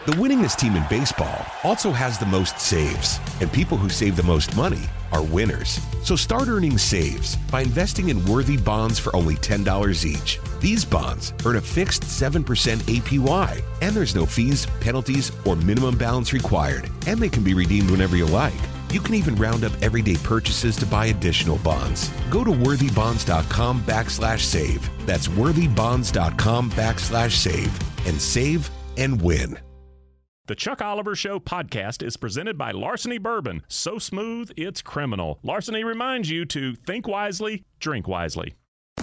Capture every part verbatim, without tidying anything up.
The winningest team in baseball also has the most saves, and people who save the most money are winners. So start earning saves by investing in worthy bonds for only ten dollars each. These bonds earn a fixed seven percent A P Y, and there's no fees, penalties, or minimum balance required, and they can be redeemed whenever you like. You can even round up everyday purchases to buy additional bonds. Go to worthybonds.com backslash save. That's worthybonds.com backslash save and save and win. The Chuck Oliver Show podcast is presented by Larceny Bourbon. So smooth, it's criminal. Larceny reminds you to think wisely, drink wisely.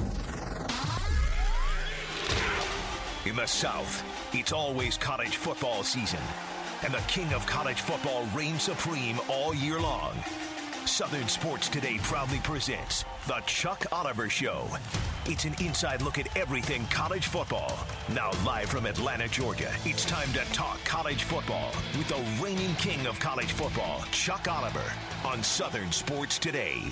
In the South, it's always college football season, and the king of college football reigns supreme all year long. Southern Sports Today proudly presents The Chuck Oliver Show. It's an inside look at everything college football. Now live from Atlanta, Georgia, it's time to talk college football with the reigning king of college football, Chuck Oliver, on Southern Sports Today.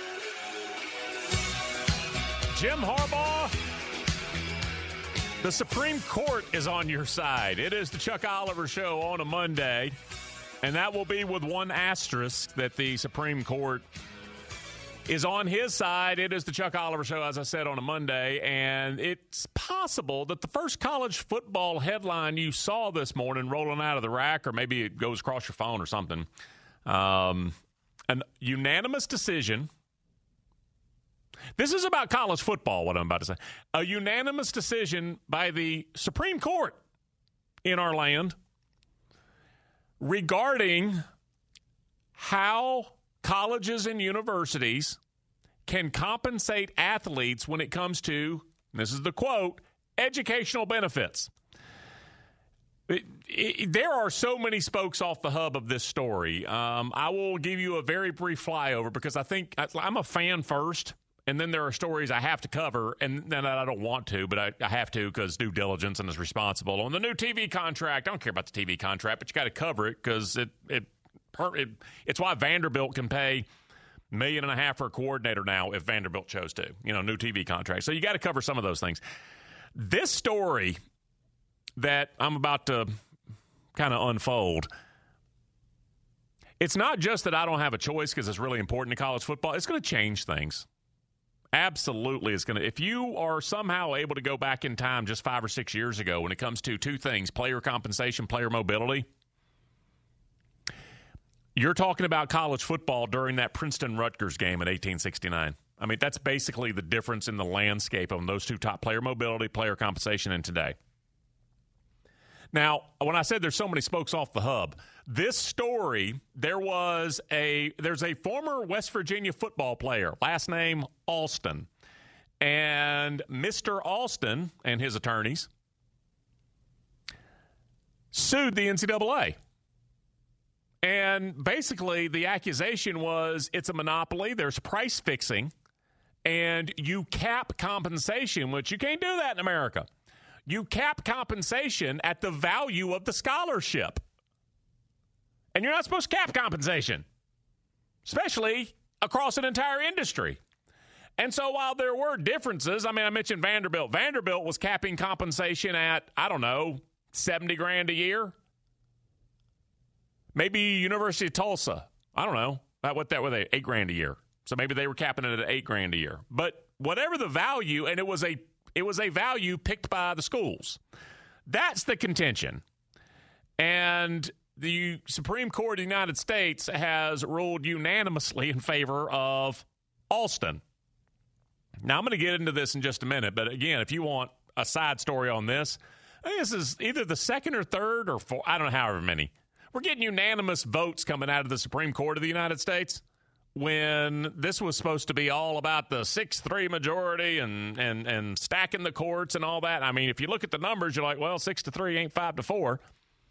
Jim Harbaugh, the Supreme Court is on your side. It is the Chuck Oliver Show on a Monday, and that will be with one asterisk that the Supreme Court is on his side. It is the Chuck Oliver Show, as I said, on a Monday, and it's possible that the first college football headline you saw this morning rolling out of the rack, or maybe it goes across your phone or something, um, an unanimous decision. This is about college football, what I'm about to say. A unanimous decision by the Supreme Court in our land regarding how colleges and universities can compensate athletes when it comes to, this is the quote, educational benefits. It, it, there are so many spokes off the hub of this story. Um, I will give you a very brief flyover because I think I'm a fan first, and then there are stories I have to cover, and then I don't want to, but I, I have to because due diligence and is responsible. On the new T V contract, I don't care about the T V contract, but you got to cover it because it, it, it, it's why Vanderbilt can pay a million and a half for a coordinator now if Vanderbilt chose to. You know, new T V contract. So you got to cover some of those things. This story that I'm about to kind of unfold, it's not just that I don't have a choice because it's really important to college football. It's going to change things. Absolutely, it's going to. If you are somehow able to go back in time just five or six years ago when it comes to two things, player compensation, player mobility, you're talking about college football during that Princeton-Rutgers game in eighteen sixty-nine. I mean, that's basically the difference in the landscape of those two top, player mobility, player compensation, and today. Now, when I said there's so many spokes off the hub, this story, there was a there's a former West Virginia football player, last name Alston. And Mister Alston and his attorneys sued the N C double A. And basically the accusation was it's a monopoly, there's price fixing, and you cap compensation, which you can't do that in America. You cap compensation at the value of the scholarship. And you're not supposed to cap compensation, especially across an entire industry. And so while there were differences, I mean, I mentioned Vanderbilt. Vanderbilt was capping compensation at, I don't know, seventy grand a year. Maybe University of Tulsa. I don't know. What that were they? Eight grand a year. So maybe they were capping it at eight grand a year. But whatever the value, and it was a It was a value picked by the schools. That's the contention. And the Supreme Court of the United States has ruled unanimously in favor of Alston. Now, I'm going to get into this in just a minute. But, again, if you want a side story on this, I think this is either the second or third or four, I don't know, however many. We're getting unanimous votes coming out of the Supreme Court of the United States when this was supposed to be all about the six three majority and, and, and stacking the courts and all that. I mean, if you look at the numbers, you're like, well, six to three ain't five to four.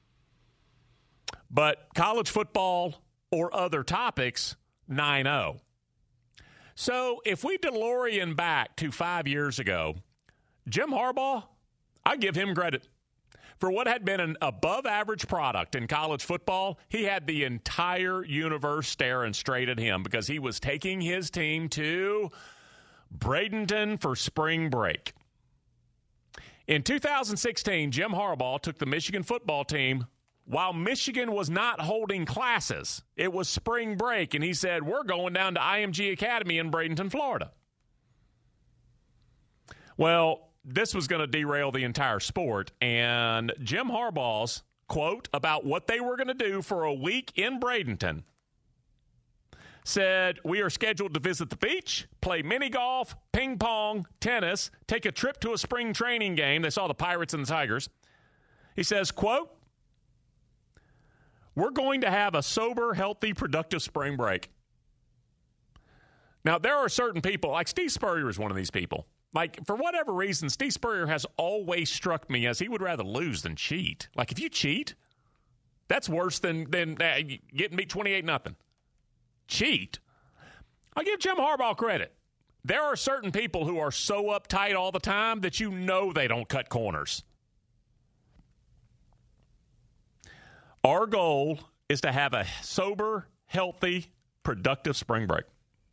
But college football or other topics, nine oh. So if we DeLorean back to five years ago, Jim Harbaugh, I give him credit. For what had been an above-average product in college football, he had the entire universe staring straight at him because he was taking his team to Bradenton for spring break. In two thousand sixteen, Jim Harbaugh took the Michigan football team while Michigan was not holding classes. It was spring break, and he said, we're going down to I M G Academy in Bradenton, Florida. Well, this was going to derail the entire sport, and Jim Harbaugh's quote about what they were going to do for a week in Bradenton said, we are scheduled to visit the beach, play mini golf, ping pong, tennis, take a trip to a spring training game. They saw the Pirates and the Tigers. He says, quote, we're going to have a sober, healthy, productive spring break. Now, there are certain people, like Steve Spurrier is one of these people. Like, for whatever reason, Steve Spurrier has always struck me as he would rather lose than cheat. Like, if you cheat, that's worse than, than uh, getting beat twenty-eight nothing. Cheat. I'll give Jim Harbaugh credit. There are certain people who are so uptight all the time that you know they don't cut corners. Our goal is to have a sober, healthy, productive spring break.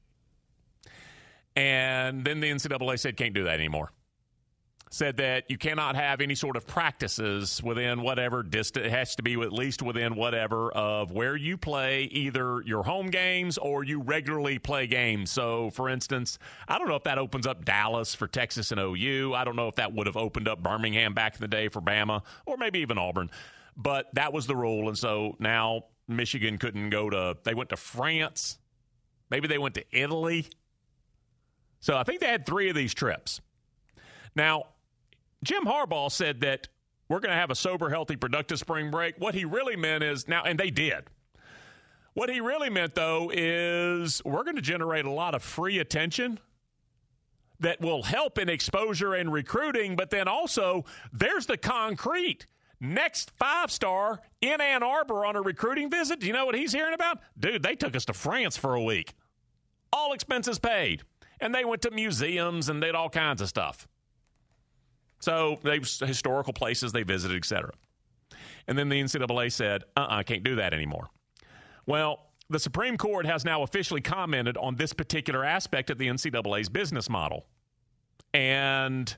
And then the N C double A said can't do that anymore. Said that you cannot have any sort of practices within whatever distance. It has to be at least within whatever of where you play either your home games or you regularly play games. So, for instance, I don't know if that opens up Dallas for Texas and O U. I don't know if that would have opened up Birmingham back in the day for Bama or maybe even Auburn. But that was the rule, and so now Michigan couldn't go to – they went to France. Maybe they went to Italy. So I think they had three of these trips. Now, Jim Harbaugh said that we're going to have a sober, healthy, productive spring break. What he really meant is now, and they did. What he really meant, though, is we're going to generate a lot of free attention that will help in exposure and recruiting, but then also there's the concrete. Next five-star in Ann Arbor on a recruiting visit. Do you know what he's hearing about? Dude, they took us to France for a week. All expenses paid. And they went to museums and did all kinds of stuff. So they historical places they visited, et cetera. And then the N C double A said, uh-uh, I can't do that anymore. Well, the Supreme Court has now officially commented on this particular aspect of the N C double A's business model. And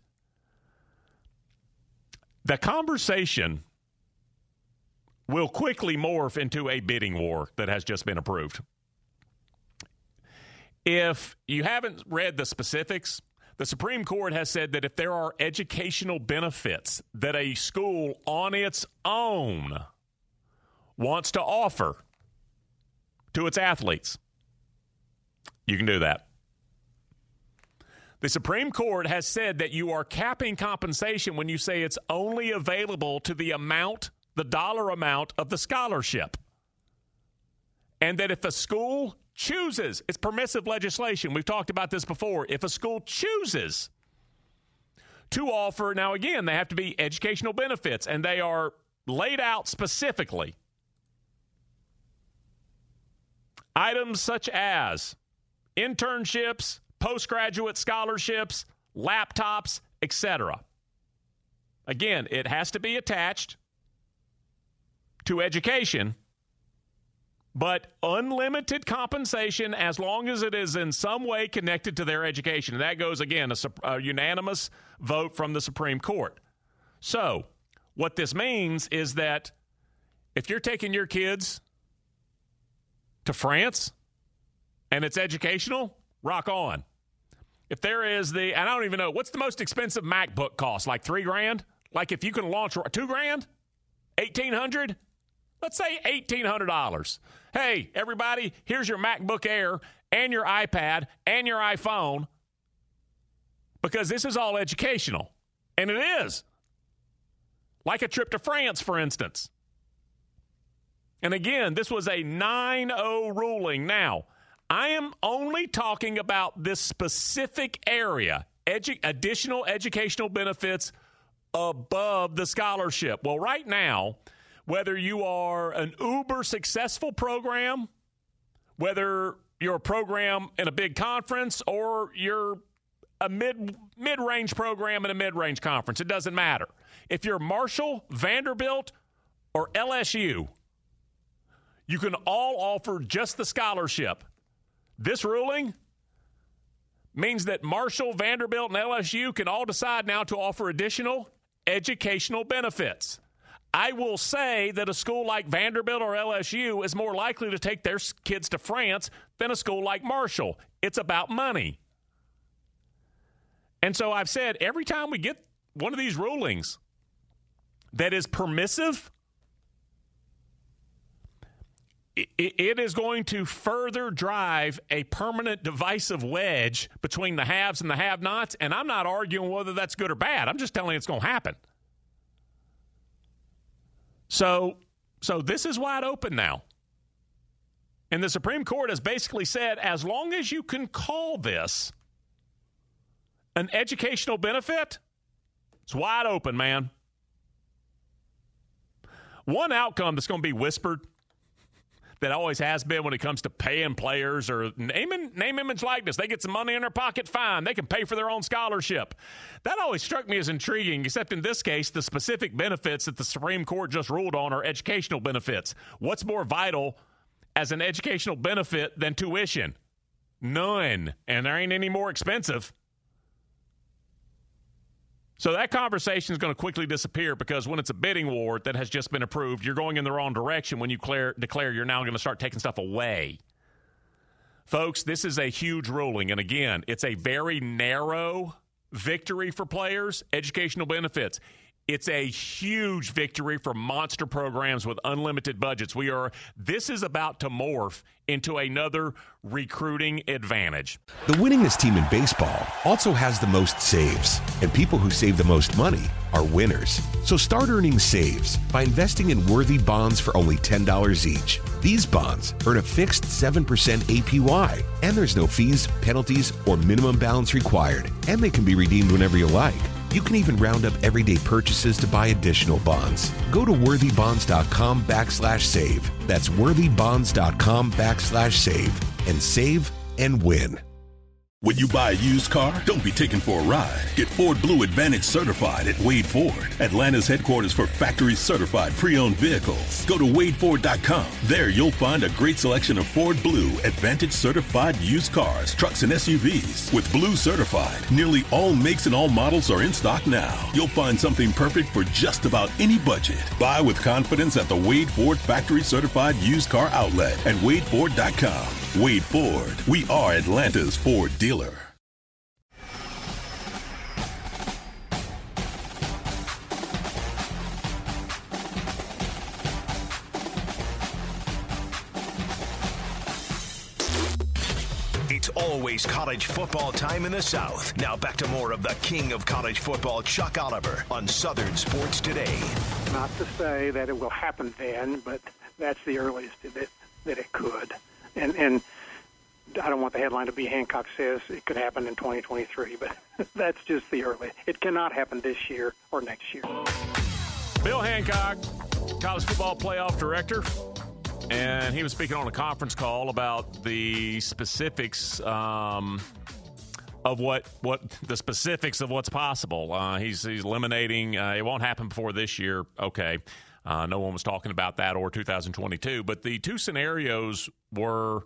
the conversation will quickly morph into a bidding war that has just been approved. If you haven't read the specifics, the Supreme Court has said that if there are educational benefits that a school on its own wants to offer to its athletes, you can do that. The Supreme Court has said that you are capping compensation when you say it's only available to the amount, the dollar amount of the scholarship. And that if a school chooses, it's permissive legislation. We've talked about this before. If a school chooses to offer, now again, they have to be educational benefits, and they are laid out specifically. Items such as internships, postgraduate scholarships, laptops, et cetera. Again, it has to be attached to education, but unlimited compensation as long as it is in some way connected to their education. And that goes, again, a, a unanimous vote from the Supreme Court. So what this means is that if you're taking your kids to France and it's educational, rock on. If there is the, and I don't even know, what's the most expensive MacBook cost? Like three grand? Like if you can launch two grand? eighteen hundred? Let's say eighteen hundred dollars. Hey, everybody, here's your MacBook Air and your iPad and your iPhone, because this is all educational. And it is. Like a trip to France, for instance. And again, this was a nine oh ruling. Now, I am only talking about this specific area, edu- additional educational benefits above the scholarship. Well, right now, whether you are an uber successful program, whether you're a program in a big conference, or you're a mid, mid-range program in a mid-range conference, it doesn't matter. If you're Marshall, Vanderbilt, or L S U, you can all offer just the scholarship. This ruling means that Marshall, Vanderbilt, and L S U can all decide now to offer additional educational benefits. I will say that a school like Vanderbilt or L S U is more likely to take their kids to France than a school like Marshall. It's about money. And so I've said every time we get one of these rulings that is permissive, it, it is going to further drive a permanent divisive wedge between the haves and the have-nots. And I'm not arguing whether that's good or bad. I'm just telling you it's going to happen. So, so this is wide open now. And the Supreme Court has basically said, as long as you can call this an educational benefit, it's wide open, man. One outcome that's going to be whispered that always has been when it comes to paying players or name, name image, likeness. They get some money in their pocket, fine. They can pay for their own scholarship. That always struck me as intriguing, except in this case, the specific benefits that the Supreme Court just ruled on are educational benefits. What's more vital as an educational benefit than tuition? None. And there ain't any more expensive. So that conversation is going to quickly disappear because when it's a bidding war that has just been approved, you're going in the wrong direction when you declare, declare you're now going to start taking stuff away. Folks, this is a huge ruling. And again, it's a very narrow victory for players, educational benefits. It's a huge victory for monster programs with unlimited budgets. We are. This is about to morph into another recruiting advantage. The winningest team in baseball also has the most saves, and people who save the most money are winners. So start earning saves by investing in worthy bonds for only ten dollars each. These bonds earn a fixed seven percent A P Y, and there's no fees, penalties, or minimum balance required, and they can be redeemed whenever you like. You can even round up everyday purchases to buy additional bonds. Go to worthybonds.com backslash save. That's worthybonds.com backslash save and save and win. When you buy a used car, don't be taken for a ride. Get Ford Blue Advantage certified at Wade Ford, Atlanta's headquarters for factory-certified pre-owned vehicles. Go to wade ford dot com. There you'll find a great selection of Ford Blue Advantage certified used cars, trucks, and S U Vs. With Blue certified, nearly all makes and all models are in stock now. You'll find something perfect for just about any budget. Buy with confidence at the Wade Ford factory-certified used car outlet at wade ford dot com. Wade Ford. We are Atlanta's Ford dealer. It's always college football time in the South. Now back to more of the king of college football, Chuck Oliver, on Southern Sports Today. Not to say that it will happen then, but that's the earliest that, that it could. And, and I don't want the headline to be Hancock says it could happen in twenty twenty-three, but that's just the early. It cannot happen this year or next year. Bill Hancock, college football playoff director, and he was speaking on a conference call about the specifics um, of what what the specifics of what's possible. Uh, he's he's eliminating. Uh, it won't happen before this year. Okay. Uh, no one was talking about that or two thousand twenty-two. But the two scenarios were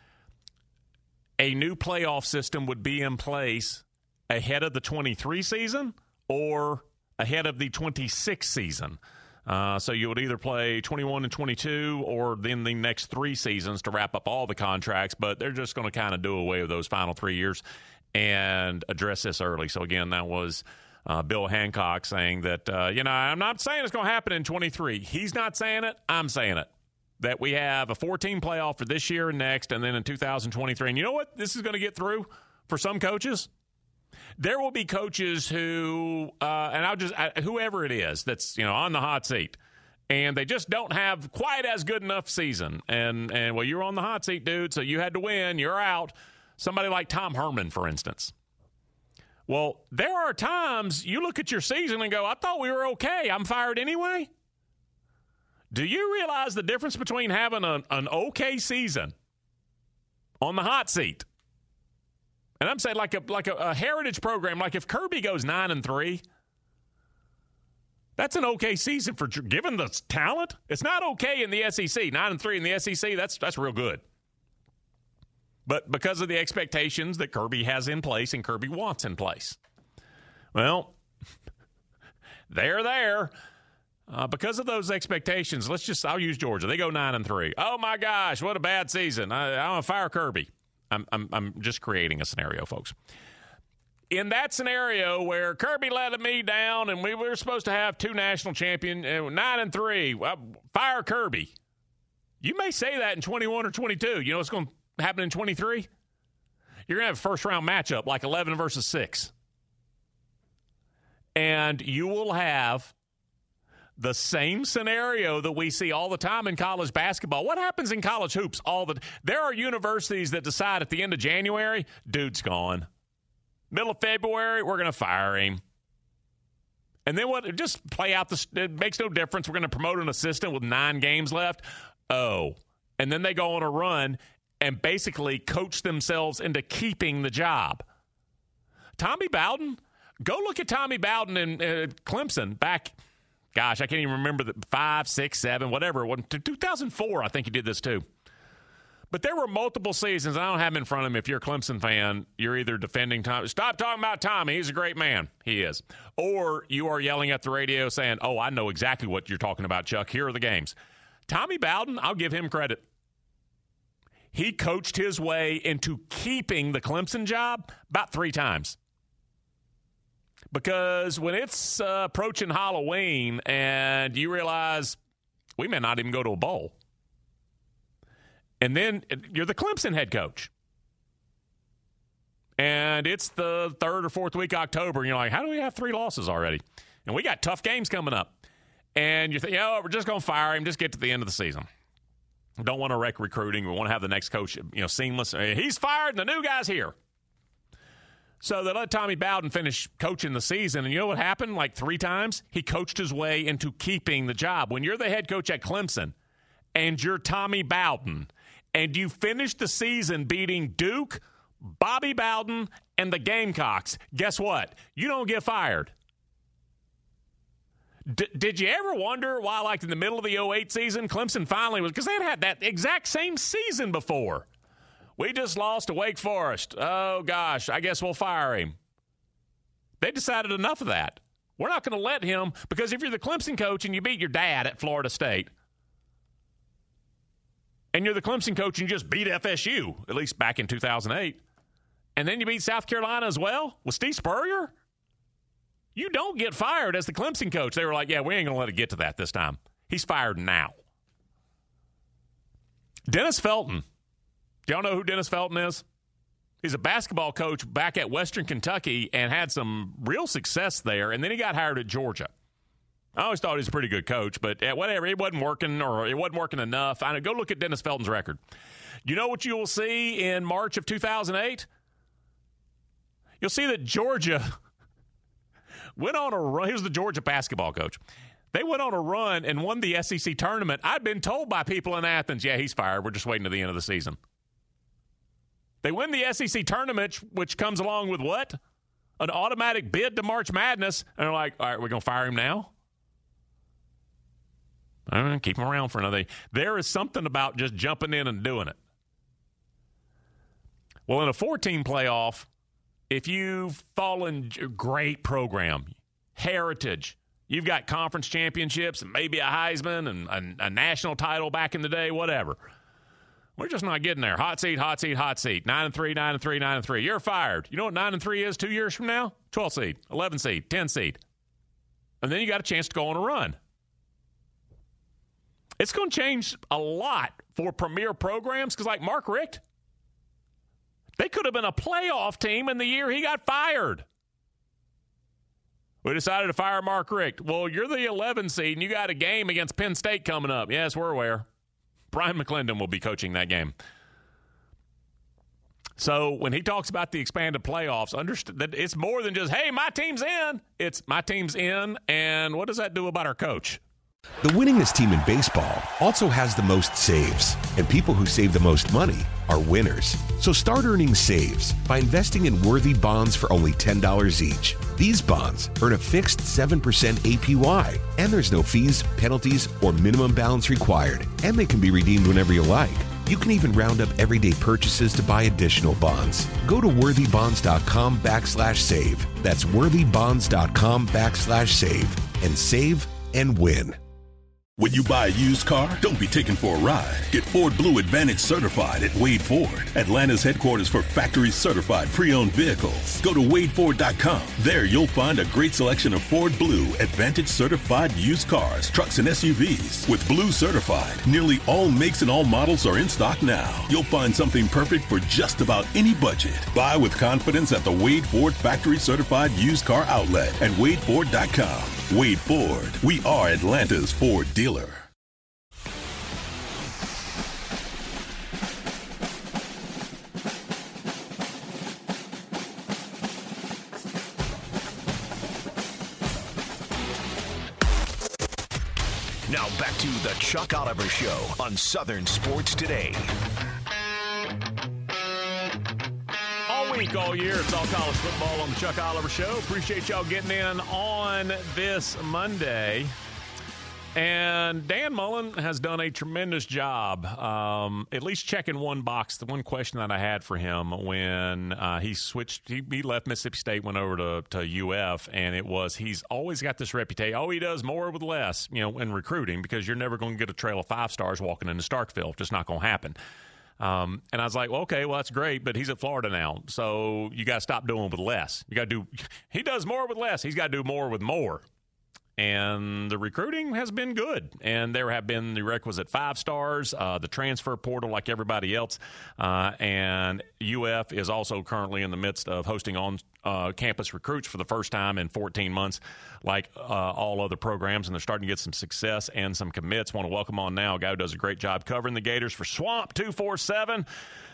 a new playoff system would be in place ahead of the twenty-three season or ahead of the twenty-six season. Uh, so you would either play twenty-one and twenty-two or then the next three seasons to wrap up all the contracts. But they're just going to kind of do away with those final three years and address this early. So, again, that was Uh, Bill Hancock saying that, uh, you know, I'm not saying it's going to happen in twenty-three. He's not saying it. I'm saying it. That we have a four-team playoff for this year and next, and then in two thousand twenty-three. And you know what this is going to get through for some coaches? There will be coaches who, uh, and I'll just, I, whoever it is that's, you know, on the hot seat, and they just don't have quite as good enough season. And, and well, you're on the hot seat, dude, so you had to win. You're out. Somebody like Tom Herman, for instance. Well, there are times you look at your season and go, I thought we were okay. I'm fired anyway. Do you realize the difference between having a, an okay season on the hot seat? And I'm saying like a like a, a heritage program, like if Kirby goes nine and three, that's an okay season for given the talent. It's not okay in the S E C. Nine and three in the S E C, that's that's real good. But because of the expectations that Kirby has in place and Kirby wants in place. Well, they're there. Uh, because of those expectations, let's just, I'll use Georgia. They go nine and three. Oh, my gosh, what a bad season. I, I want to fire Kirby. I'm, I'm, I'm just creating a scenario, folks. In that scenario where Kirby let me down and we were supposed to have two national champions, uh, nine and three, well, fire Kirby. You may say that in twenty-one or twenty-two. You know what's going to happen in twenty-three? You're going to have a first-round matchup like eleven versus six. And you will have the same scenario that we see all the time in college basketball. What happens in college hoops? All the There are universities that decide at the end of January, dude's gone. Middle of February, we're going to fire him. And then what? Just play out the – it makes no difference. We're going to promote an assistant with nine games left. Oh. And then they go on a run and basically coach themselves into keeping the job. Tommy Bowden, go look at Tommy Bowden in uh, Clemson back – gosh, I can't even remember the five, six, seven, whatever. two thousand four, I think he did this too. But there were multiple seasons. I don't have him in front of me. If you're a Clemson fan, you're either defending Tommy. Stop talking about Tommy. He's a great man. He is. Or you are yelling at the radio saying, oh, I know exactly what you're talking about, Chuck. Here are the games. Tommy Bowden, I'll give him credit. He coached his way into keeping the Clemson job about three times. Because when it's uh, approaching Halloween and you realize we may not even go to a bowl, and then you're the Clemson head coach, and it's the third or fourth week of October, and you're like, how do we have three losses already? And we got tough games coming up. And you think, oh, we're just going to fire him, just get to the end of the season. We don't want to wreck recruiting. We want to have the next coach, you know, seamless. He's fired, and the new guy's here. So they let Tommy Bowden finish coaching the season, and you know what happened? Like three times, he coached his way into keeping the job. When you're the head coach at Clemson, and you're Tommy Bowden, and you finish the season beating Duke, Bobby Bowden, and the Gamecocks, guess what? You don't get fired. D- did you ever wonder why, like in the middle of the oh eight season, Clemson finally was – because they had had that exact same season before. We just lost to Wake Forest. Oh, gosh, I guess we'll fire him. They decided enough of that. We're not going to let him – because if you're the Clemson coach and you beat your dad at Florida State – and you're the Clemson coach and you just beat F S U, at least back in two thousand eight, and then you beat South Carolina as well with Steve Spurrier, you don't get fired as the Clemson coach. They were like, yeah, we ain't going to let it get to that this time. He's fired now. Dennis Felton. Do y'all know who Dennis Felton is? He's a basketball coach back at Western Kentucky and had some real success there, and then he got hired at Georgia. I always thought he was a pretty good coach, but whatever, it wasn't working or it wasn't working enough. I know, go look at Dennis Felton's record. You know what you will see in March of two thousand eight? You'll see that Georgia went on a run. He was the Georgia basketball coach. They went on a run and won the S E C tournament. I'd been told by people in Athens, yeah, he's fired. We're just waiting to the end of the season. They win the S E C tournament, which comes along with what? An automatic bid to March Madness. And they're like, all right, we're going to fire him now? I'm going to keep him around for another. There is something about just jumping in and doing it. Well, in a four-team playoff, if you've fallen, great program, heritage, you've got conference championships and maybe a Heisman and a, a national title back in the day, whatever. We're just not getting there. Hot seat, hot seat, hot seat. Nine and three, nine and three, nine and three. You're fired. You know what nine and three is two years from now? twelve seed, eleven seed, ten seed. And then you got a chance to go on a run. It's going to change a lot for premier programs because, like Mark Richt, they could have been a playoff team in the year he got fired. We decided to fire Mark Richt. Well, you're the eleven seed, and you got a game against Penn State coming up. Yes, we're aware. Brian McClendon will be coaching that game. So when he talks about the expanded playoffs, understand that it's more than just, hey, my team's in. It's my team's in, and what does that do about our coach? The winningest team in baseball also has the most saves, and people who save the most money are winners. So start earning saves by investing in worthy bonds for only ten dollars each. These bonds earn a fixed seven percent A P Y, and there's no fees, penalties, or minimum balance required, and they can be redeemed whenever you like. You can even round up everyday purchases to buy additional bonds. Go to worthybonds.com backslash save. That's worthybonds.com backslash save and save and win. When you buy a used car, don't be taken for a ride. Get Ford Blue Advantage certified at Wade Ford, Atlanta's headquarters for factory certified pre-owned vehicles. Go to wade ford dot com. There you'll find a great selection of Ford Blue Advantage certified used cars, trucks, and S U Vs. With Blue certified, nearly all makes and all models are in stock now. You'll find something perfect for just about any budget. Buy with confidence at the Wade Ford factory certified used car outlet at wade ford dot com. Wade Ford. We are Atlanta's Ford dealer. Now back to the Chuck Oliver Show on Southern Sports Today. All week, all year, it's all college football on the Chuck Oliver Show. Appreciate y'all getting in on this Monday. And Dan Mullen has done a tremendous job, um, at least checking one box. The one question that I had for him when uh, he switched, he, he left Mississippi State, went over to, to U F, and it was he's always got this reputation. Oh, he does more with less, you know, in recruiting, because you're never going to get a trail of five stars walking into Starkville. Just not going to happen. Um, and I was like, well, okay, well, that's great, but he's at Florida now, so you got to stop doing with less. You got to do. He does more with less. He's got to do more with more. And the recruiting has been good, and there have been the requisite five stars, uh, the transfer portal like everybody else, uh, and U F is also currently in the midst of hosting on-campus uh, recruits for the first time in fourteen months, like uh, all other programs, and they're starting to get some success and some commits. Want to welcome on now a guy who does a great job covering the Gators for Swamp two forty-seven,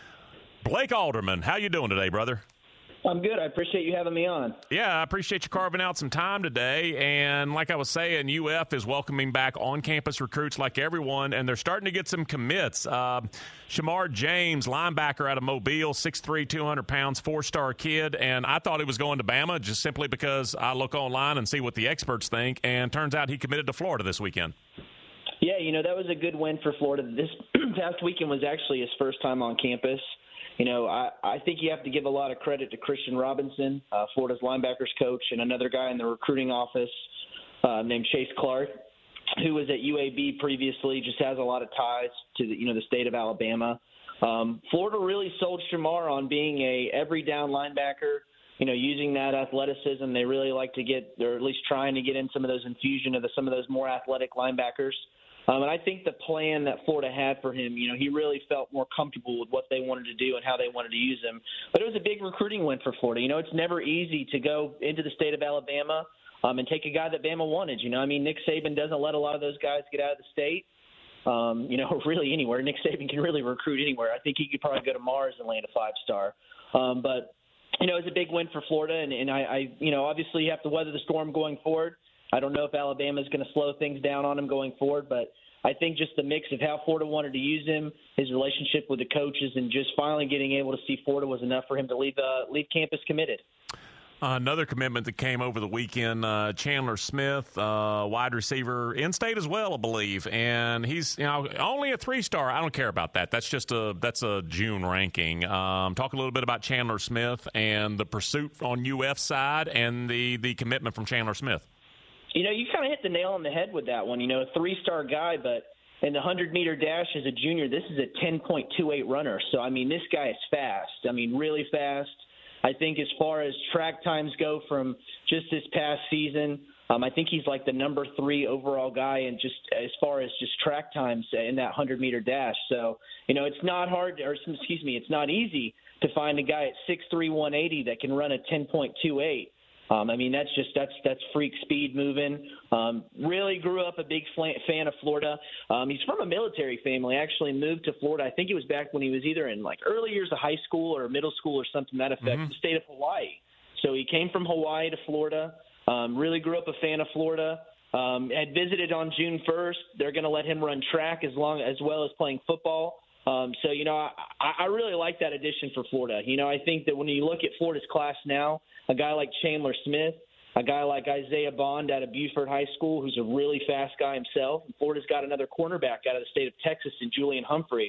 Blake Alderman. How you doing today, brother? I'm good. I appreciate you having me on. Yeah, I appreciate you carving out some time today. And like I was saying, U F is welcoming back on-campus recruits like everyone, and they're starting to get some commits. Uh, Shamar James, linebacker out of Mobile, six three, two hundred pounds, four-star kid. And I thought he was going to Bama just simply because I look online and see what the experts think. And turns out he committed to Florida this weekend. Yeah, you know, that was a good win for Florida. This past weekend was actually his first time on campus. You know, I, I think you have to give a lot of credit to Christian Robinson, uh, Florida's linebackers coach, and another guy in the recruiting office uh, named Chase Clark, who was at U A B previously, just has a lot of ties to the, you know, the state of Alabama. Um, Florida really sold Shamar on being a every down linebacker, you know, using that athleticism. They really like to get, or at least trying to get in some of those infusion of the, some of those more athletic linebackers. Um, and I think the plan that Florida had for him, you know, he really felt more comfortable with what they wanted to do and how they wanted to use him. But it was a big recruiting win for Florida. You know, it's never easy to go into the state of Alabama um, and take a guy that Bama wanted. You know, I mean, Nick Saban doesn't let a lot of those guys get out of the state, um, you know, really anywhere. Nick Saban can really recruit anywhere. I think he could probably go to Mars and land a five-star. Um, but, you know, it's a big win for Florida. And, and I, I, you know, obviously you have to weather the storm going forward. I don't know if Alabama is going to slow things down on him going forward, but I think just the mix of how Florida wanted to use him, his relationship with the coaches, and just finally getting able to see Florida was enough for him to leave uh, leave campus committed. Uh, another commitment that came over the weekend, uh, Chandler Smith, uh, wide receiver, in-state as well, I believe, and he's you know only a three-star. I don't care about that. That's just a that's a June ranking. Um, talk a little bit about Chandler Smith and the pursuit on U F side and the the commitment from Chandler Smith. You know, you kind of hit the nail on the head with that one. You know, a three-star guy, but in the hundred-meter dash as a junior, this is a ten point two eight runner. So, I mean, this guy is fast. I mean, really fast. I think as far as track times go from just this past season, um, I think he's like the number three overall guy, and just as far as just track times in that hundred-meter dash. So, you know, it's not hard, or excuse me, it's not easy to find a guy at six three, one eighty that can run a ten point two eight. Um, I mean, that's just that's that's freak speed moving. Um, really grew up a big fan of Florida. Um, he's from a military family. Actually moved to Florida. I think it was back when he was either in like early years of high school or middle school or something to that effect. Mm-hmm. The state of Hawaii. So he came from Hawaii to Florida. Um, really grew up a fan of Florida. Um, had visited on June first. They're going to let him run track as long as well as playing football. Um, so, you know, I, I really like that addition for Florida. You know, I think that when you look at Florida's class now, a guy like Chandler Smith, a guy like Isaiah Bond out of Buford High School, who's a really fast guy himself. And Florida's got another cornerback out of the state of Texas in Julian Humphrey,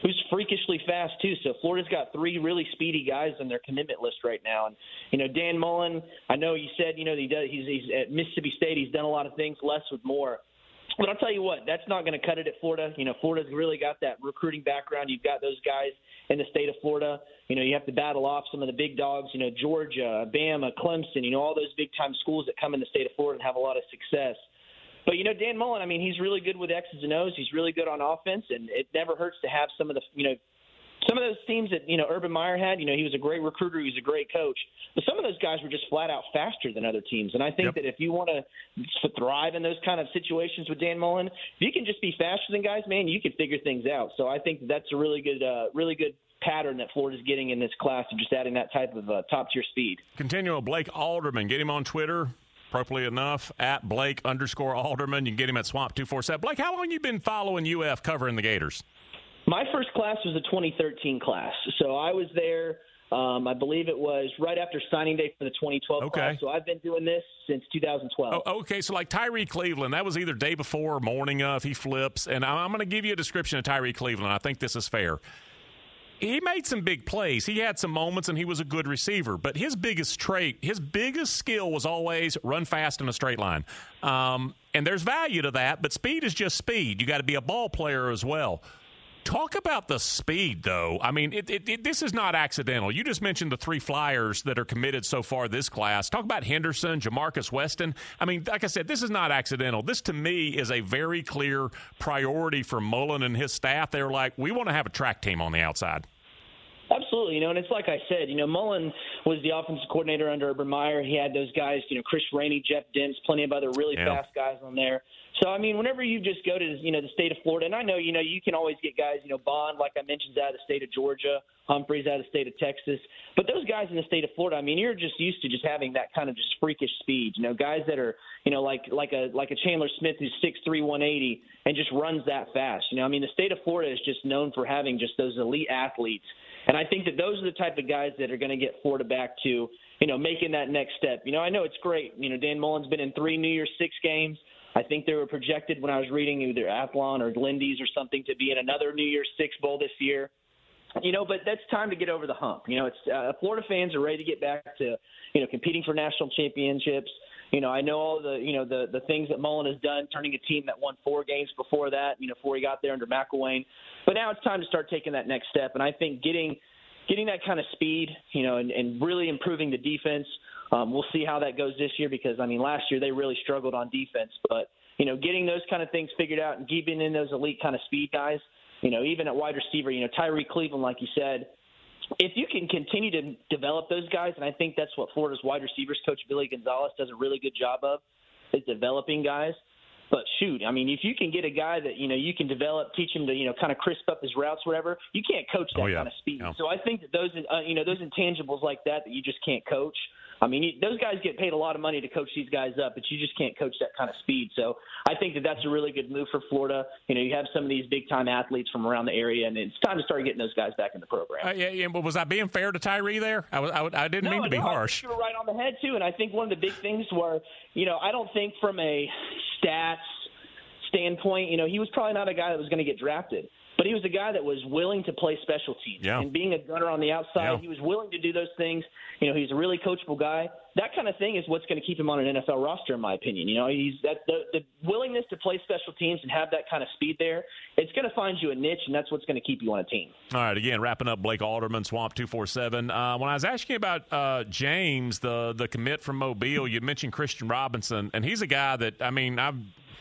who's freakishly fast too. So Florida's got three really speedy guys on their commitment list right now. And you know, Dan Mullen, I know you said you know he does. He's, he's at Mississippi State. He's done a lot of things, less with more. But I'll tell you what, that's not going to cut it at Florida. You know, Florida's really got that recruiting background. You've got those guys in the state of Florida. You know, you have to battle off some of the big dogs, you know, Georgia, Bama, Clemson, you know, all those big-time schools that come in the state of Florida and have a lot of success. But, you know, Dan Mullen, I mean, he's really good with X's and O's. He's really good on offense, and it never hurts to have some of the, you know, some of those teams that, you know, Urban Meyer had, you know, he was a great recruiter. He was a great coach. But some of those guys were just flat out faster than other teams. And I think yep. that if you want to thrive in those kind of situations with Dan Mullen, if you can just be faster than guys, man, you can figure things out. So I think that's a really good, uh, really good pattern that Florida's getting in this class of just adding that type of uh, top-tier speed. Continual Blake Alderman. Get him on Twitter, appropriately enough, at Blake underscore Alderman. You can get him at Swamp two forty-seven. Blake, how long have you been following U F covering the Gators? My first class was a twenty thirteen class. So I was there, um, I believe it was right after signing day for the twenty twelve okay. class. So I've been doing this since two thousand twelve. Oh, okay, so like Tyree Cleveland, that was either day before or morning of. He flips. And I'm going to give you a description of Tyree Cleveland. I think this is fair. He made some big plays. He had some moments, and he was a good receiver. But his biggest trait, his biggest skill was always run fast in a straight line. Um, and there's value to that, but speed is just speed. You got to be a ball player as well. Talk about the speed, though. I mean, it, it, it, this is not accidental. You just mentioned the three flyers that are committed so far this class. Talk about Henderson, Jamarcus Weston. I mean, like I said, this is not accidental. This, to me, is a very clear priority for Mullen and his staff. They're like, we want to have a track team on the outside. Absolutely, you know, and it's like I said, you know, Mullen was the offensive coordinator under Urban Meyer. He had those guys, you know, Chris Rainey, Jeff Dents, plenty of other really yeah. fast guys on there. So, I mean, whenever you just go to, you know, the state of Florida, and I know, you know, you can always get guys, you know, Bond, like I mentioned, out of the state of Georgia, Humphreys out of the state of Texas. But those guys in the state of Florida, I mean, you're just used to just having that kind of just freakish speed. You know, guys that are, you know, like like a like a Chandler Smith who's six three, one eighty and just runs that fast. You know, I mean, the state of Florida is just known for having just those elite athletes. And I think that those are the type of guys that are going to get Florida back to, you know, making that next step. You know, I know it's great. You know, Dan Mullen's been in three New Year's Six games. I think they were projected when I was reading either Athlon or Lindy's or something to be in another New Year's Six bowl this year. You know, but that's time to get over the hump. You know, it's uh, Florida fans are ready to get back to, you know, competing for national championships. You know, I know all the, you know, the, the things that Mullen has done, turning a team that won four games before that, you know, before he got there under McElwain. But now it's time to start taking that next step. And I think getting getting that kind of speed, you know, and, and really improving the defense, um, we'll see how that goes this year because, I mean, last year they really struggled on defense. But, you know, getting those kind of things figured out and keeping in those elite kind of speed guys, you know, even at wide receiver, you know, Tyree Cleveland, like you said, if you can continue to develop those guys, and I think that's what Florida's wide receivers coach Billy Gonzalez does a really good job of, is developing guys. But shoot, I mean, if you can get a guy that, you know, you can develop, teach him to, you know, kind of crisp up his routes, whatever, you can't coach that oh, yeah. kind of speed. Yeah. So I think that those, uh, you know, those intangibles like that that you just can't coach. I mean, you, those guys get paid a lot of money to coach these guys up, but you just can't coach that kind of speed. So I think that that's a really good move for Florida. You know, you have some of these big-time athletes from around the area, and it's time to start getting those guys back in the program. Uh, yeah, yeah, but was I being fair to Tyree there? I, was, I, I didn't no, mean to be no, harsh. I think you were right on the head, too, and I think one of the big things were, you know, I don't think from a stats standpoint, you know, he was probably not a guy that was going to get drafted. But he was a guy that was willing to play special teams. Yeah. And being a gunner on the outside, yeah. he was willing to do those things. You know, he's a really coachable guy. That kind of thing is what's going to keep him on an N F L roster, in my opinion. You know, he's that the, the willingness to play special teams and have that kind of speed there, it's going to find you a niche, and that's what's going to keep you on a team. All right, again, wrapping up Blake Alderman, Swamp two forty-seven. Uh, when I was asking you about uh, James, the, the commit from Mobile, you mentioned Christian Robinson, and he's a guy that, I mean, I've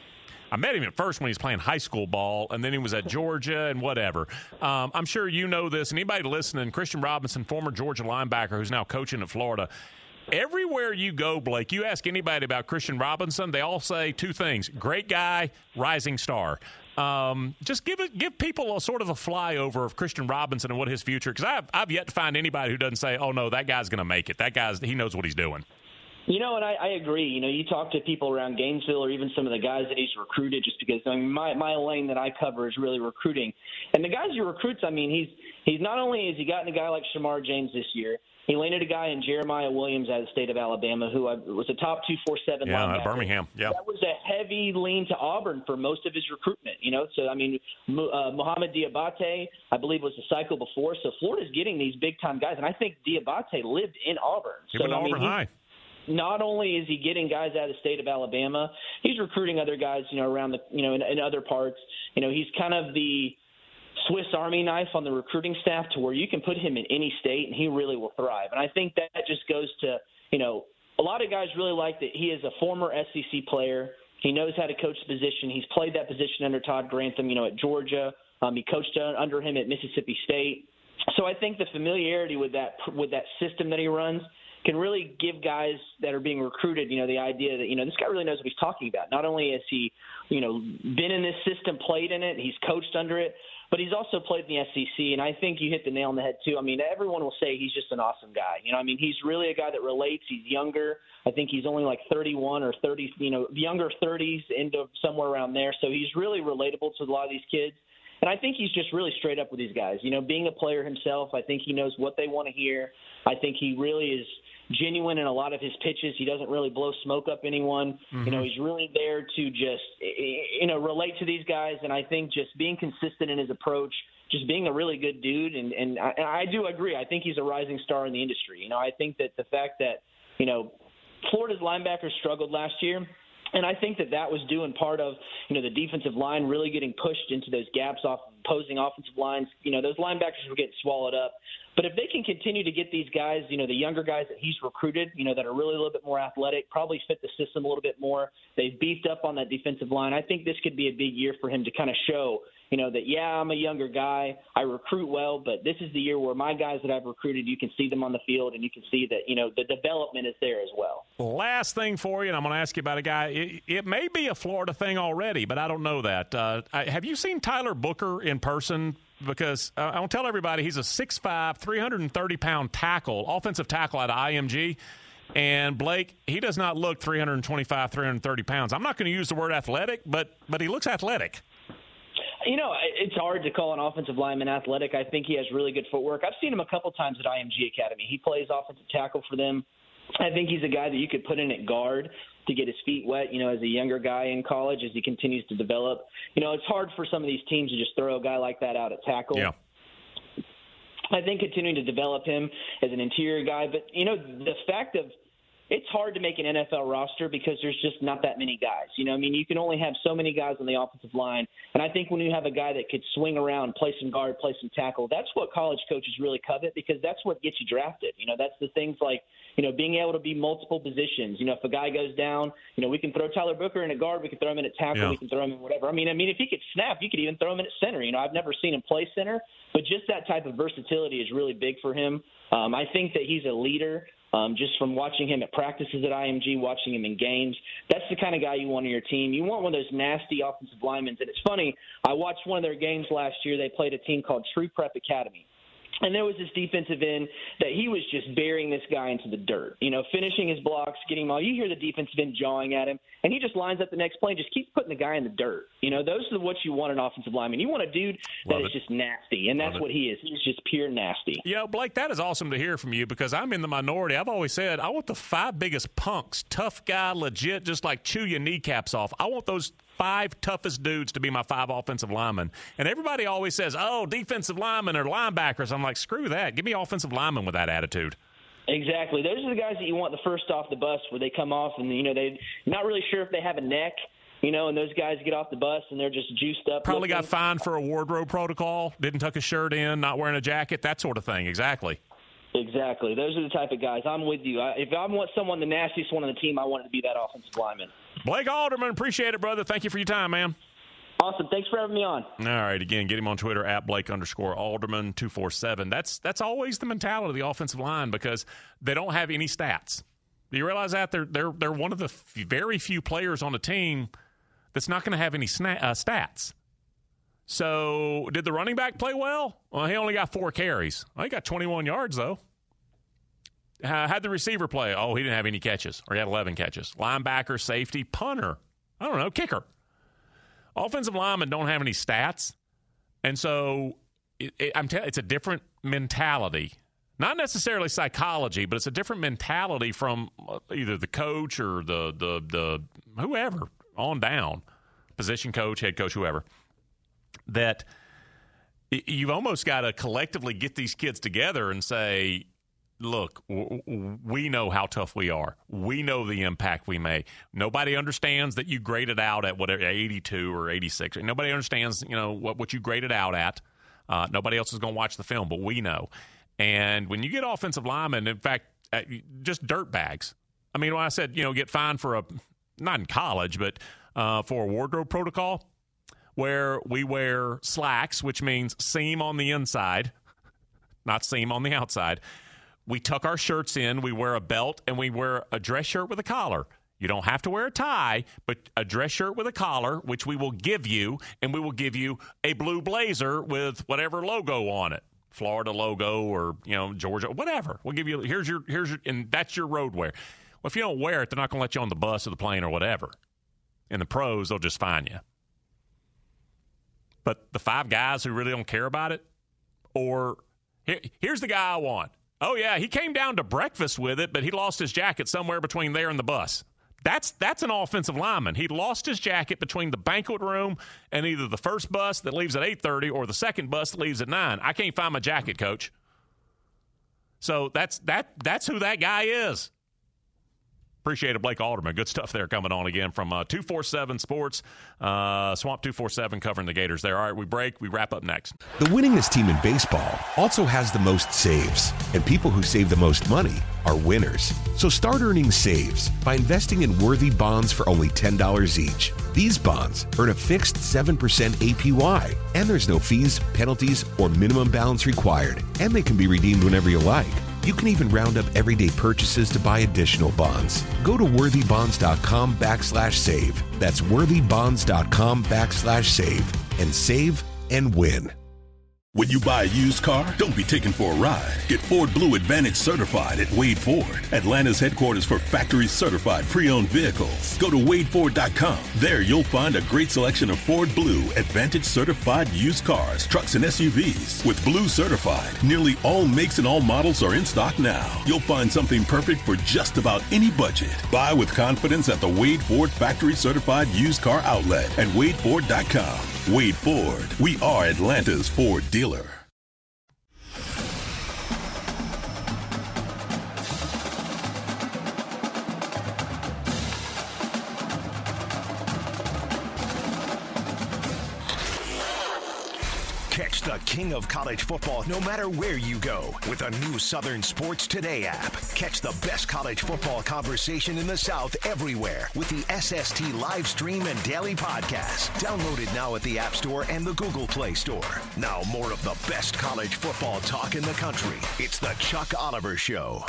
I met him at first when he was playing high school ball, and then he was at Georgia and whatever. Um, I'm sure you know this. Anybody listening, Christian Robinson, former Georgia linebacker who's now coaching at Florida. Everywhere you go, Blake, you ask anybody about Christian Robinson, they all say two things: great guy, rising star. Um, just give it, give people a sort of a flyover of Christian Robinson and what his future. Because I've I've yet to find anybody who doesn't say, "Oh no, that guy's going to make it. That guy's he knows what he's doing." You know, and I, I agree. You know, you talk to people around Gainesville or even some of the guys that he's recruited, just because I mean, my my lane that I cover is really recruiting. And the guys he recruits, I mean, he's he's not only has he gotten a guy like Shamar James this year, He landed a guy in Jeremiah Williams out of the state of Alabama, who was a top two four seven yeah, linebacker. at Birmingham. Yeah, that was a heavy lean to Auburn for most of his recruitment. You know, so I mean, uh, Mohamed Diabate, I believe, was the cycle before. So Florida's getting these big time guys, and I think Diabate lived in Auburn. He so went to I mean, Auburn High. Not only is he getting guys out of the state of Alabama, he's recruiting other guys, you know, around the, you know, in, in other parts. You know, he's kind of the Swiss Army knife on the recruiting staff to where you can put him in any state and he really will thrive. And I think that just goes to, you know, a lot of guys really like that he is a former S E C player. He knows how to coach the position. He's played that position under Todd Grantham, you know, at Georgia. Um, he coached under him at Mississippi State. So I think the familiarity with that with that system that he runs can really give guys that are being recruited, you know, the idea that, you know, this guy really knows what he's talking about. Not only has he, you know, been in this system, played in it, he's coached under it, but he's also played in the S E C, and I think you hit the nail on the head, too. I mean, everyone will say he's just an awesome guy. You know, I mean, he's really a guy that relates. He's younger. I think he's only like thirty-one or thirty, you know, younger thirties into somewhere around there. So he's really relatable to a lot of these kids. And I think he's just really straight up with these guys. You know, being a player himself, I think he knows what they want to hear. I think he really is genuine in a lot of his pitches. He doesn't really blow smoke up anyone. Mm-hmm. You know, he's really there to just, you know, relate to these guys. And I think just being consistent in his approach, just being a really good dude. And, and, I, and I do agree. I think he's a rising star in the industry. You know, I think that the fact that, you know, Florida's linebackers struggled last year, and I think that that was due in part of, you know, the defensive line really getting pushed into those gaps off opposing offensive lines. You know, those linebackers were getting swallowed up. But if they can continue to get these guys, you know, the younger guys that he's recruited, you know, that are really a little bit more athletic, probably fit the system a little bit more, they've beefed up on that defensive line, I think this could be a big year for him to kind of show, you know, that, yeah, I'm a younger guy, I recruit well, but this is the year where my guys that I've recruited, you can see them on the field and you can see that, you know, the development is there as well. Last thing for you, and I'm going to ask you about a guy. It, it may be a Florida thing already, but I don't know that. Uh, I, have you seen Tyler Booker in person? Because uh, I'll tell everybody he's a six five, three hundred thirty pound tackle, offensive tackle out of I M G. And Blake, he does not look three hundred twenty-five, three hundred thirty pounds. I'm not going to use the word athletic, but but he looks athletic. You know, it's hard to call an offensive lineman athletic. I think he has really good footwork. I've seen him a couple times at I M G Academy. He plays offensive tackle for them. I think he's a guy that you could put in at guard to get his feet wet, you know, as a younger guy in college as he continues to develop. You know, it's hard for some of these teams to just throw a guy like that out at tackle. Yeah. I think continuing to develop him as an interior guy. But, you know, the fact of it's hard to make an N F L roster because there's just not that many guys. You know, I mean, you can only have so many guys on the offensive line. And I think when you have a guy that could swing around, play some guard, play some tackle, that's what college coaches really covet because that's what gets you drafted. You know, that's the things like, you know, being able to be multiple positions. You know, if a guy goes down, you know, we can throw Tyler Booker in at guard, we can throw him in at tackle, yeah. we can throw him in whatever. I mean, I mean, if he could snap, you could even throw him in at center. You know, I've never seen him play center, but just that type of versatility is really big for him. Um, I think that he's a leader. Um, just from watching him at practices at I M G, watching him in games, that's the kind of guy you want on your team. You want one of those nasty offensive linemen. And it's funny, I watched one of their games last year. They played a team called True Prep Academy. And there was this defensive end that he was just burying this guy into the dirt, you know, finishing his blocks, getting him all. You hear the defensive end jawing at him, and he just lines up the next play and just keeps putting the guy in the dirt. You know, those are what you want in an offensive lineman. You want a dude that Love is it. just nasty, and that's Love what it. he is. He's just pure nasty. You know, Blake, that is awesome to hear from you because I'm in the minority. I've always said I want the five biggest punks, tough guy, legit, just like chew your kneecaps off. I want those five toughest dudes to be my five offensive linemen. And everybody always says, oh, defensive linemen or linebackers. I'm like, screw that. Give me offensive linemen with that attitude. Exactly. Those are the guys that you want the first off the bus where they come off and, you know, they're not really sure if they have a neck, you know, and those guys get off the bus and they're just juiced up. Probably looking. got fined for a wardrobe protocol, didn't tuck his shirt in, not wearing a jacket, that sort of thing. Exactly. Exactly. Those are the type of guys. I'm with you. I, if I want someone, the nastiest one on the team, I want it to be that offensive lineman. Blake Alderman, appreciate it, brother. Thank you for your time, man. Awesome. Thanks for having me on. All right. Again, get him on Twitter at Blake underscore Alderman two four seven. That's that's always the mentality of the offensive line because they don't have any stats. Do you realize that? They're, they're, they're one of the f- very few players on the team that's not going to have any sna- uh, stats. So did the running back play well? Well, he only got four carries. Well, he got twenty-one yards, though. Uh, how'd the receiver play? Oh, he didn't have any catches, or he had eleven catches. Linebacker, safety, punter. I don't know, kicker. Offensive linemen don't have any stats, and so it, it, I'm tell- it's a different mentality. not necessarily psychology, but it's a different mentality from either the coach or the the the whoever on down, position coach, head coach, whoever, that you've almost got to collectively get these kids together and say, look, w- we know how tough we are. We know the impact we make. Nobody understands that you graded out at whatever eighty-two or eighty-six. Nobody understands, you know, what, what you graded out at. Uh, nobody else is going to watch the film, but we know. And when you get offensive linemen, in fact, uh, just dirt bags. I mean, when I said, you know, get fined for a, not in college, but uh, for a wardrobe protocol where we wear slacks, which means seam on the inside, not seam on the outside. We tuck our shirts in, we wear a belt, and we wear a dress shirt with a collar. You don't have to wear a tie, but a dress shirt with a collar, which we will give you, and we will give you a blue blazer with whatever logo on it, Florida logo or, you know, Georgia, whatever. We'll give you, here's your, here's your, and that's your road wear. Well, if you don't wear it, they're not going to let you on the bus or the plane or whatever. And the pros, they'll just fine you. But the five guys who really don't care about it, or here, here's the guy I want. Oh, yeah, he came down to breakfast with it, but he lost his jacket somewhere between there and the bus. That's that's an offensive lineman. He lost his jacket between the banquet room and either the first bus that leaves at eight thirty or the second bus that leaves at nine. I can't find my jacket, Coach. So that's that. That's who that guy is. Appreciate it, Blake Alderman. Good stuff there coming on again from uh, two forty-seven Sports. Uh, Swamp two forty-seven covering the Gators there. All right, we break. We wrap up next. The winningest team in baseball also has the most saves, and people who save the most money are winners. So start earning saves by investing in worthy bonds for only ten dollars each. These bonds earn a fixed seven percent A P Y, and there's no fees, penalties, or minimum balance required, and they can be redeemed whenever you like. You can even round up everyday purchases to buy additional bonds. Go to worthybonds.com backslash save. That's worthybonds.com backslash save and save and win. When you buy a used car, don't be taken for a ride. Get Ford Blue Advantage certified at Wade Ford, Atlanta's headquarters for factory certified pre-owned vehicles. Go to wade ford dot com. There you'll find a great selection of Ford Blue Advantage certified used cars, trucks, and S U Vs. With Blue certified, nearly all makes and all models are in stock now. You'll find something perfect for just about any budget. Buy with confidence at the Wade Ford factory certified used car outlet at wade ford dot com. Wade Ford. We are Atlanta's Ford dealer. Catch the king of college football no matter where you go with a new Southern Sports Today app. Catch the best college football conversation in the South everywhere with the S S T live stream and daily podcast. Download it now at the App Store and the Google Play Store. Now more of the best college football talk in the country. It's the Chuck Oliver Show.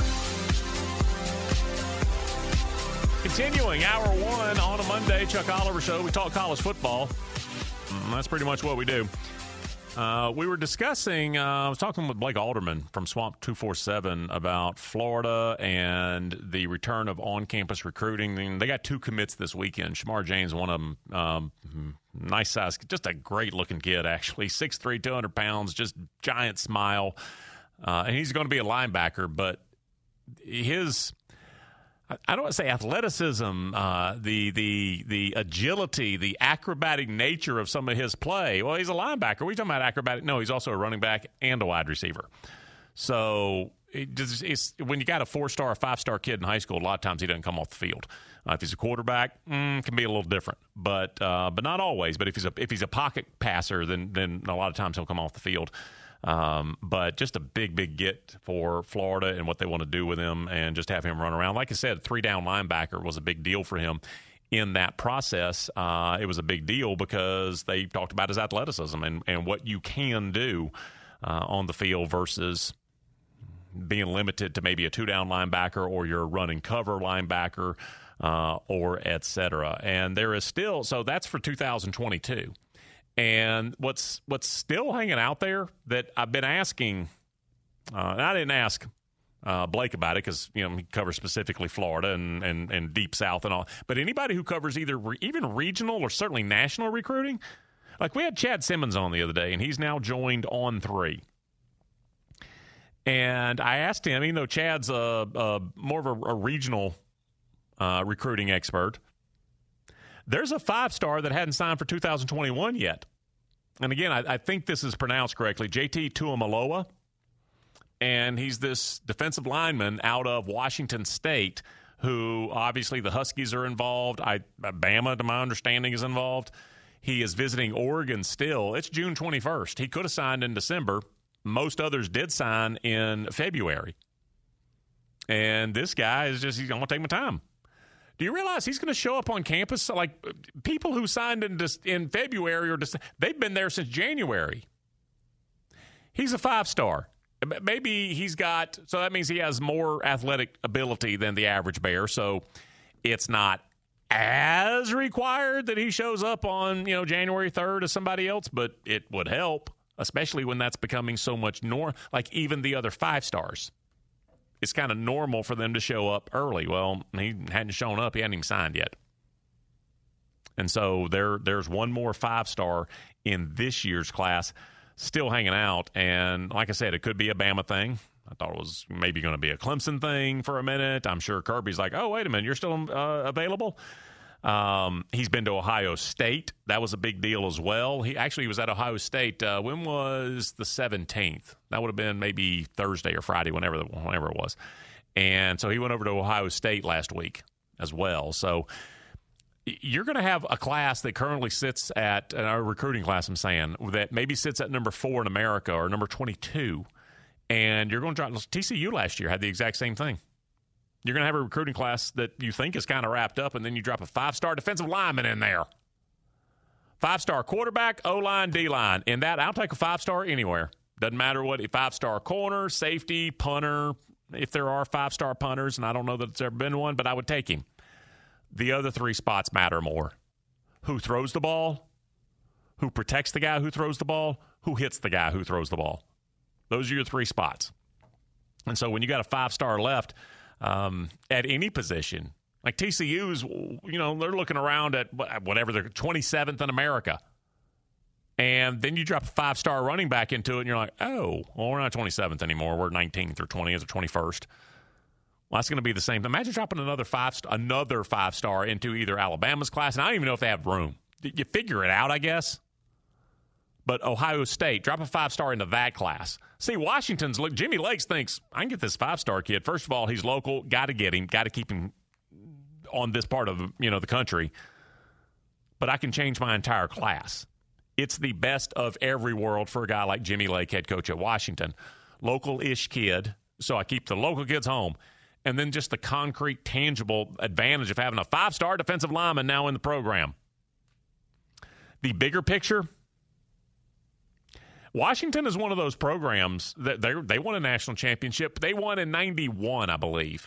Continuing hour one on a Monday, Chuck Oliver Show. We talk college football. Mm, that's pretty much what we do. Uh, we were discussing, uh, I was talking with Blake Alderman from Swamp two forty-seven about Florida and the return of on-campus recruiting. And they got two commits this weekend. Shamar James, one of them, um, nice size, just a great-looking kid, actually. six three, two hundred pounds, just giant smile. Uh, and he's going to be a linebacker, but his... I don't want to say athleticism, uh, the the the agility, the acrobatic nature of some of his play. Well, he's a linebacker. We're talking about acrobatic. No, he's also a running back and a wide receiver. So it just, it's, when you got a four-star or five-star kid in high school, a lot of times he doesn't come off the field. Uh, if he's a quarterback, mm, can be a little different, but uh, but not always. But if he's a if he's a pocket passer, then then a lot of times he'll come off the field. Um, but just a big, big get for Florida and what they want to do with him and just have him run around. Like I said, three-down linebacker was a big deal for him in that process. Uh, it was a big deal because they talked about his athleticism and, and what you can do uh, on the field versus being limited to maybe a two-down linebacker or your running cover linebacker uh, or et cetera. And there is still – so that's for two thousand twenty-two. And what's what's still hanging out there that I've been asking, uh, and I didn't ask uh, Blake about it because, you know, he covers specifically Florida and, and, and Deep South and all. But anybody who covers either re- even regional or certainly national recruiting, like we had Chad Simmons on the other day, and he's now joined On three. And I asked him, even though Chad's a, a more of a, a regional uh, recruiting expert, there's a five-star that hadn't signed for two thousand twenty-one yet. And again, I, I think this is pronounced correctly, J T Tuimoloau. And he's this defensive lineman out of Washington State who obviously the Huskies are involved. I, Bama, to my understanding, is involved. He is visiting Oregon still. It's June twenty-first. He could have signed in December. Most others did sign in February. And this guy is just, he's going to take my time. Do you realize he's going to show up on campus? Like, people who signed in in February, or they've been there since January. He's a five-star. Maybe he's got, so that means he has more athletic ability than the average Bear. So it's not as required that he shows up on, you know, January third as somebody else, but it would help, especially when that's becoming so much norm. Like even the other five stars, it's kind of normal for them to show up early. Well, he hadn't shown up. He hadn't even signed yet. And so there, there's one more five-star in this year's class still hanging out. And like I said, it could be a Bama thing. I thought it was maybe going to be a Clemson thing for a minute. I'm sure Kirby's like, oh, wait a minute, you're still uh, available? Um, he's been to Ohio State. That was a big deal as well. He actually was at Ohio State. Uh, when was the seventeenth? That would have been maybe Thursday or Friday, whenever the, whenever it was. And so he went over to Ohio State last week as well. So you're going to have a class that currently sits at, a recruiting class, I'm saying, that maybe sits at number four in America or number twenty-two. And you're going to drop, T C U last year had the exact same thing. You're going to have a recruiting class that you think is kind of wrapped up, and then you drop a five-star defensive lineman in there. Five-star quarterback, O-line, D-line. In that, I'll take a five-star anywhere. Doesn't matter what, a five-star corner, safety, punter, if there are five-star punters, and I don't know that it's ever been one, but I would take him. The other three spots matter more. Who throws the ball, who protects the guy who throws the ball, who hits the guy who throws the ball. Those are your three spots. And so when you got a five-star left um, at any position, like T C U's, you know, they're looking around at whatever, they're twenty-seventh in America. And then you drop a five-star running back into it, and you're like, oh, well, we're not twenty-seventh anymore. We're nineteenth or twentieth or twenty-first. Well, that's going to be the same. Imagine dropping another five, another five-star into either Alabama's class, and I don't even know if they have room. You figure it out, I guess. But Ohio State, drop a five-star into that class. See, Washington's, look, Jimmy Lakes thinks, I can get this five-star kid. First of all, he's local. Got to get him. Got to keep him on this part of, you know, the country. But I can change my entire class. It's the best of every world for a guy like Jimmy Lake, head coach at Washington. Local-ish kid, so I keep the local kids home. And then just the concrete, tangible advantage of having a five-star defensive lineman now in the program. The bigger picture, Washington is one of those programs that they they won a national championship. They won in ninety-one, I believe.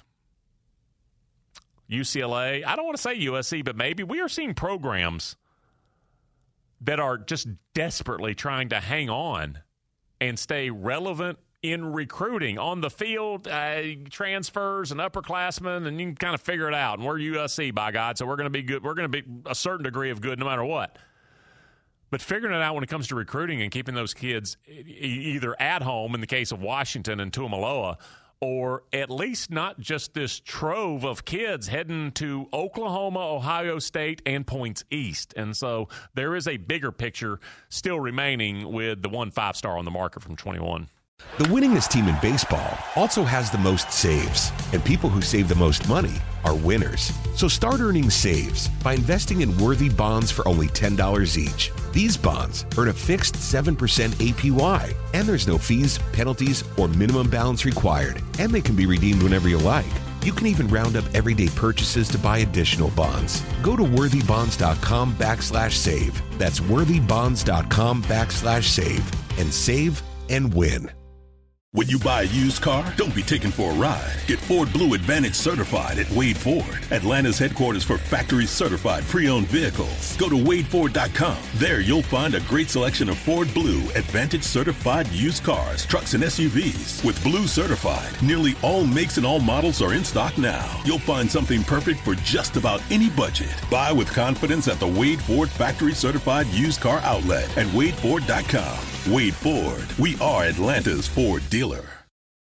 U C L A, I don't want to say U S C, but maybe we are seeing programs that are just desperately trying to hang on and stay relevant in recruiting. On the field, uh, transfers and upperclassmen, and you can kind of figure it out. And we're U S C, by God, so we're going to be good. We're going to be a certain degree of good no matter what. But figuring it out when it comes to recruiting and keeping those kids either at home, in the case of Washington and Tuimoloau, or at least not just this trove of kids heading to Oklahoma, Ohio State, and points east. And so there is a bigger picture still remaining with the one five-star on the market from twenty-one. The winningest team in baseball also has the most saves, and people who save the most money are winners. So start earning saves by investing in worthy bonds for only ten dollars each. These bonds earn a fixed seven percent A P Y, and there's no fees, penalties, or minimum balance required, and they can be redeemed whenever you like. You can even round up everyday purchases to buy additional bonds. Go to worthybonds.com backslash save. That's worthybonds.com backslash save and save and win. When you buy a used car, don't be taken for a ride. Get Ford Blue Advantage certified at Wade Ford, Atlanta's headquarters for factory certified pre-owned vehicles. Go to wade ford dot com. There you'll find a great selection of Ford Blue Advantage certified used cars, trucks, and S U Vs. With Blue certified, nearly all makes and all models are in stock now. You'll find something perfect for just about any budget. Buy with confidence at the Wade Ford factory certified used car outlet at wade ford dot com. Wade Ford, we are Atlanta's Ford dealer.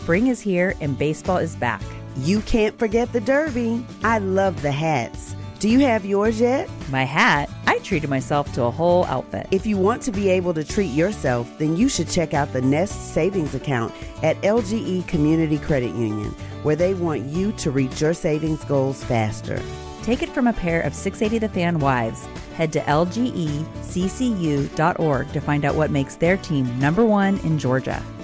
Spring is here and baseball is back. You can't forget the Derby. I love the hats. Do you have yours yet? My hat? I treated myself to a whole outfit. If you want to be able to treat yourself, then you should check out the Nest Savings Account at L G E Community Credit Union, where they want you to reach your savings goals faster. Take it from a pair of six eighty The Fan wives. Head to L G E C C U dot org to find out what makes their team number one in Georgia.